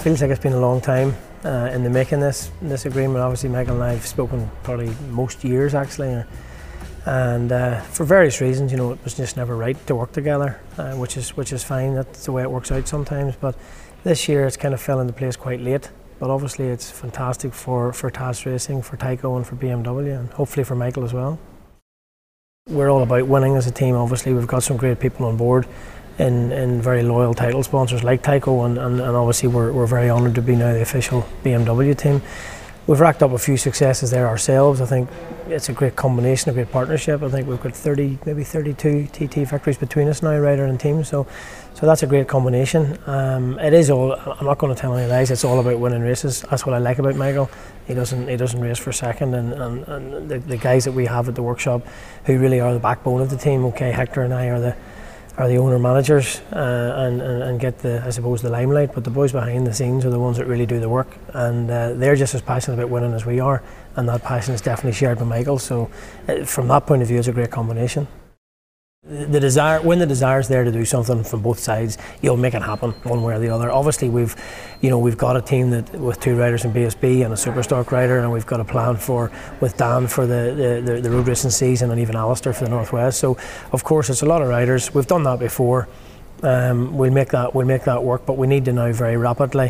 feels like it's been a long time in the making this agreement. Obviously, Michael and I have spoken probably most years actually, and for various reasons, you know, it was just never right to work together, which is fine. That's the way it works out sometimes. But this year, it's kind of fell into place quite late. But obviously, it's fantastic for TAS Racing, for Tyco, and for BMW, and hopefully for Michael as well. We're all about winning as a team. Obviously, we've got some great people on board in very loyal title sponsors like Tyco, and obviously we're very honoured to be now the official BMW team. We've racked up a few successes there ourselves. I think it's a great combination, a great partnership. I think we've got 30, maybe 32 TT victories between us now, rider and team. So that's a great combination. It is all. I'm not going to tell any lies. It's all about winning races. That's what I like about Michael. He doesn't race for second, and the guys that we have at the workshop, who really are the backbone of the team. Okay, Hector and I are the owner managers and get I suppose the limelight, but the boys behind the scenes are the ones that really do the work, and they're just as passionate about winning as we are, and that passion is definitely shared by Michael. So from that point of view, it's a great combination. The desire, when the desire is there to do something from both sides, you'll make it happen one way or the other. Obviously, we've got a team with 2 riders in BSB and a Superstock rider, and we've got a plan with Dan for the road racing season, and even Alistair for the Northwest. So, of course, it's a lot of riders. We've done that before. We'll make that work, but we need to now very rapidly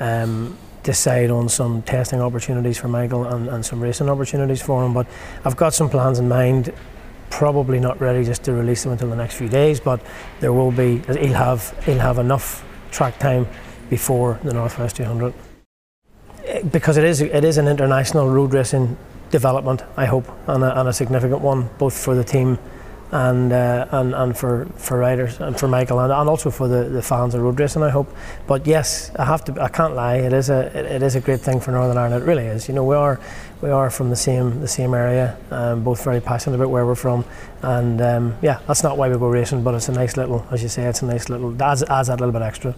decide on some testing opportunities for Michael and some racing opportunities for him. But I've got some plans in mind. Probably not ready just to release them until the next few days, but there will be. He'll have enough track time before the Northwest 200, because it is an international road racing development, I hope, and a significant one, both for the team and for riders, and for Michael, and also for the fans of road racing, I hope. But yes, I can't lie, it is a great thing for Northern Ireland. It really is. You know, we are from the same area, both very passionate about where we're from, and yeah, that's not why we go racing, but it's a nice little, as you say, it's a nice little, adds that little bit extra.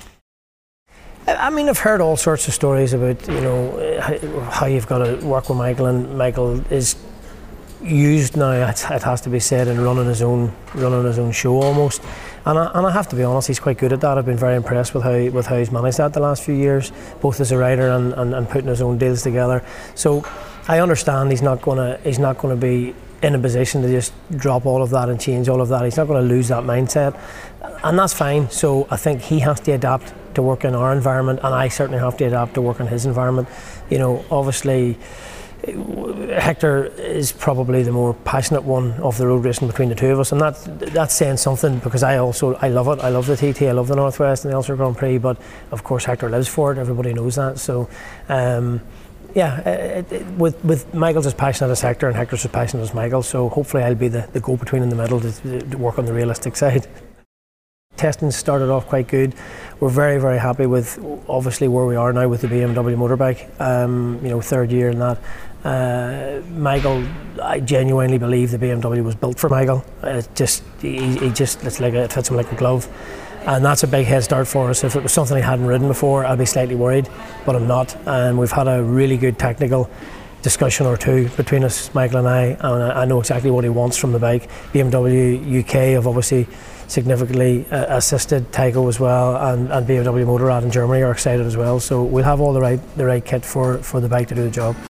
I mean, I've heard all sorts of stories about, you know, how you've got to work with Michael, and Michael is used now, it has to be said, in running his own show almost, and I have to be honest, he's quite good at that. I've been very impressed with how he's managed that the last few years, both as a rider and putting his own deals together. So I understand he's not going to be in a position to just drop all of that and change all of that. He's not going to lose that mindset, and that's fine. So I think he has to adapt to work in our environment, and I certainly have to adapt to work in his environment. You know, obviously Hector is probably the more passionate one of the road racing between the two of us, and that's saying something, because I love it. I love the TT, I love the Northwest and the Ulster Grand Prix, but of course Hector lives for it. Everybody knows that. So yeah, with Michael's as passionate as Hector, and Hector's as passionate as Michael, so hopefully I'll be the go-between in the middle to work on the realistic side. Testing started off quite good. We're very, very happy with obviously where we are now with the BMW motorbike. You know, 3rd year in that. Michael, I genuinely believe the BMW was built for Michael. It fits him like a glove, and that's a big head start for us. If it was something he hadn't ridden before, I'd be slightly worried, but I'm not. And we've had a really good technical discussion or two between us, Michael and I know exactly what he wants from the bike. BMW UK have obviously significantly assisted Tyco as well, and BMW Motorrad in Germany are excited as well. So we'll have all the right kit for the bike to do the job.